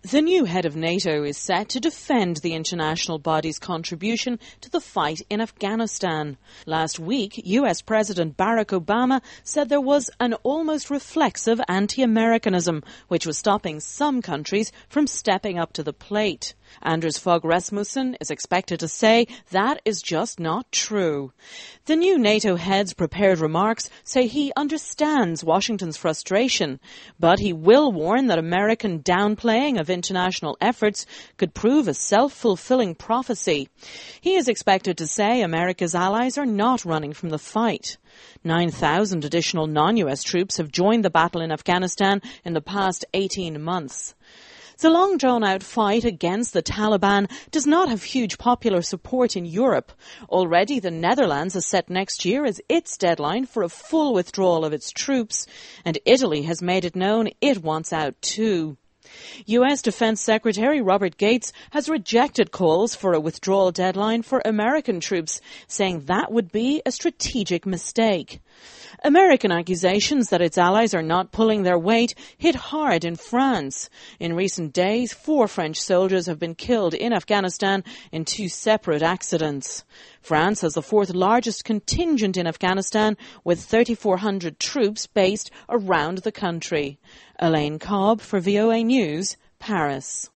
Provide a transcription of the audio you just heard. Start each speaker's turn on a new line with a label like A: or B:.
A: The new head of NATO is set to defend the international body's contribution to the fight in Afghanistan. Last week, US President Barack Obama said there was an almost reflexive anti-Americanism, which was stopping some countries from stepping up to the plate. Anders Fogh Rasmussen is expected to say that is just not true. The new NATO head's prepared remarks say he understands Washington's frustration, but he will warn that American downplaying of international efforts could prove a self-fulfilling prophecy. He is expected to say America's allies are not running from the fight. 9,000 additional non-US troops have joined the battle in Afghanistan in the past 18 months. The long drawn-out fight against the Taliban does not have huge popular support in Europe. Already the Netherlands has set next year as its deadline for a full withdrawal of its troops, and Italy has made it known it wants out too. U.S. Defense Secretary Robert Gates has rejected calls for a withdrawal deadline for American troops, saying that would be a strategic mistake. American accusations that its allies are not pulling their weight hit hard in France. In recent days, 4 French soldiers have been killed in Afghanistan in 2 separate accidents. France has the 4th largest contingent in Afghanistan, with 3,400 troops based around the country. Elaine Cobb for VOA News, Paris.